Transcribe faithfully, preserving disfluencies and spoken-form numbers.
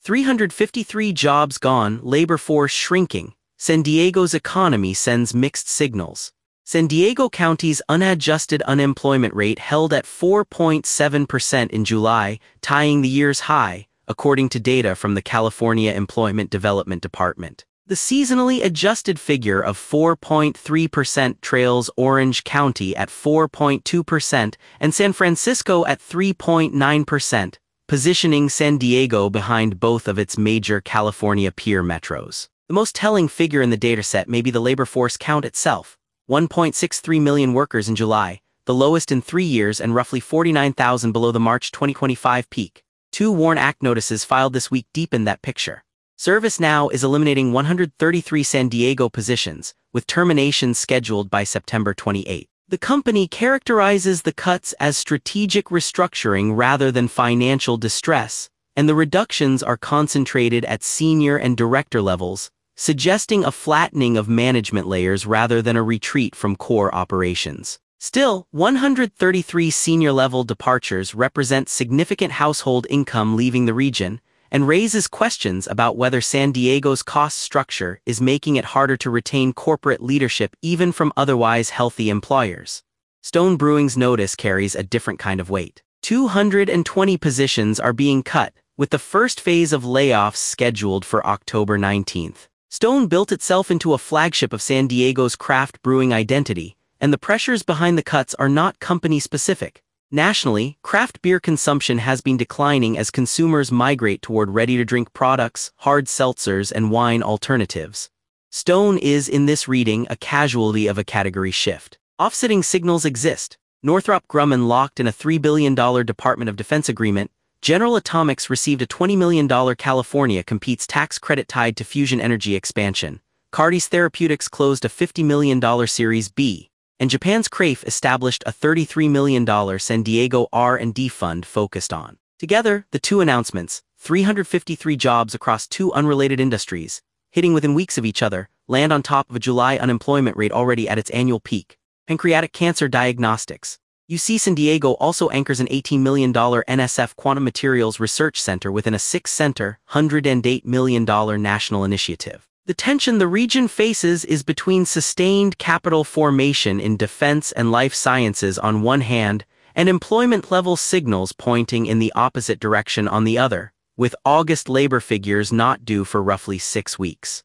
three hundred fifty-three jobs gone, labor force shrinking. San Diego's economy sends mixed signals. San Diego County's unadjusted unemployment rate held at four point seven percent in July, tying the year's high, according to data from the California Employment Development Department. The seasonally adjusted figure of four point three percent trails Orange County at four point two percent and San Francisco at three point nine percent, positioning San Diego behind both of its major California peer metros. The most telling figure in the dataset may be the labor force count itself. one point six three million workers in July, the lowest in three years and roughly forty-nine thousand below the March twenty twenty-five peak. Two WARN Act notices filed this week deepen that picture. ServiceNow is eliminating one hundred thirty-three San Diego positions, with terminations scheduled by September twenty-eighth. The company characterizes the cuts as strategic restructuring rather than financial distress, and the reductions are concentrated at senior and director levels, suggesting a flattening of management layers rather than a retreat from core operations. Still, one hundred thirty-three senior-level departures represent significant household income leaving the region, and raises questions about whether San Diego's cost structure is making it harder to retain corporate leadership even from otherwise healthy employers. Stone Brewing's notice carries a different kind of weight. two hundred twenty positions are being cut, with the first phase of layoffs scheduled for October nineteenth. Stone built itself into a flagship of San Diego's craft brewing identity, and the pressures behind the cuts are not company-specific. Nationally, craft beer consumption has been declining as consumers migrate toward ready-to-drink products, hard seltzers, and wine alternatives. Stone is, in this reading, a casualty of a category shift. Offsetting signals exist. Northrop Grumman locked in a three billion dollars Department of Defense agreement. General Atomics received a twenty million dollars California competes tax credit tied to fusion energy expansion. Cardi's Therapeutics closed a fifty million dollars Series B. And Japan's Crave established a thirty-three million dollars San Diego R and D fund focused on. Together, the two announcements, three hundred fifty-three jobs across two unrelated industries, hitting within weeks of each other, land on top of a July unemployment rate already at its annual peak. Pancreatic cancer diagnostics. U C San Diego also anchors an eighteen million dollars N S F Quantum Materials Research Center within a six-center, one hundred eight million dollars national initiative. The tension the region faces is between sustained capital formation in defense and life sciences on one hand, and employment-level signals pointing in the opposite direction on the other, with August labor figures not due for roughly six weeks.